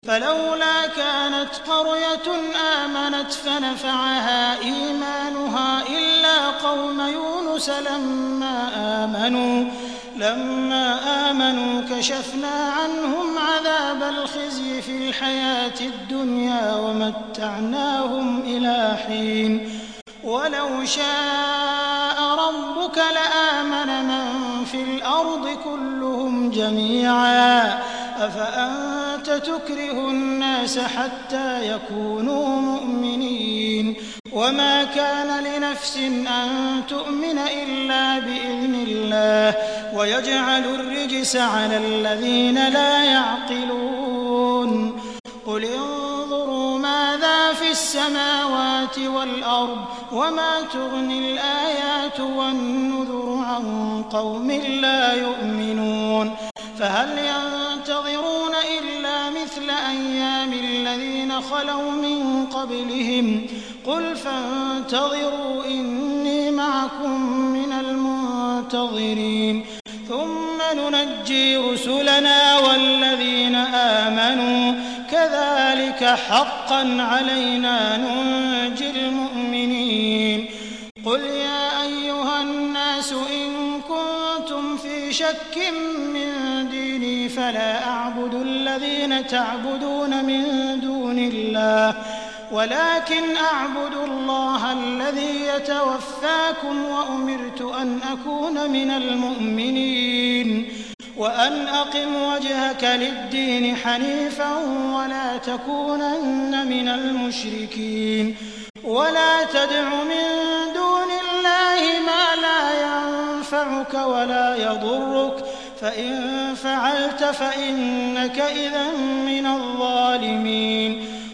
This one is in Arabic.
فلولا كانت قرية آمنت فنفعها إيمانها إلا قوم يونس لما آمنوا كشفنا عنهم عذاب الخزي في الحياة الدنيا ومتعناهم إلى حين ولو شاء ربك لآمن من في الأرض كلهم جميعا أفأنت تكره الناس حتى يكونوا مؤمنين وما كان لنفس أن تؤمن إلا بإذن الله ويجعل الرجس على الذين لا يعقلون قل انظروا ماذا في السماوات والأرض وما تغني الآيات والنذر عن قوم لا يؤمنون فهل ينتظرون إلا مثل أيام الذين خلوا من قبلهم قل فانتظروا إني معكم من المنتظرين ثم ننجي رسلنا والذين آمنوا كذلك حقا علينا ننجي المؤمنين قل يا أيها الناس إن كنتم في شك من ديني فلا أعبد الذين تعبدون من دون الله ولكن أعبد الله الذي يتوفاكم وأمرت أن أكون من المؤمنين وأن أقم وجهك للدين حنيفا ولا تكونن من المشركين ولا تدع من دون الله ما لا ينفعك ولا يضرك فإن فعلت فإنك إذا من الظالمين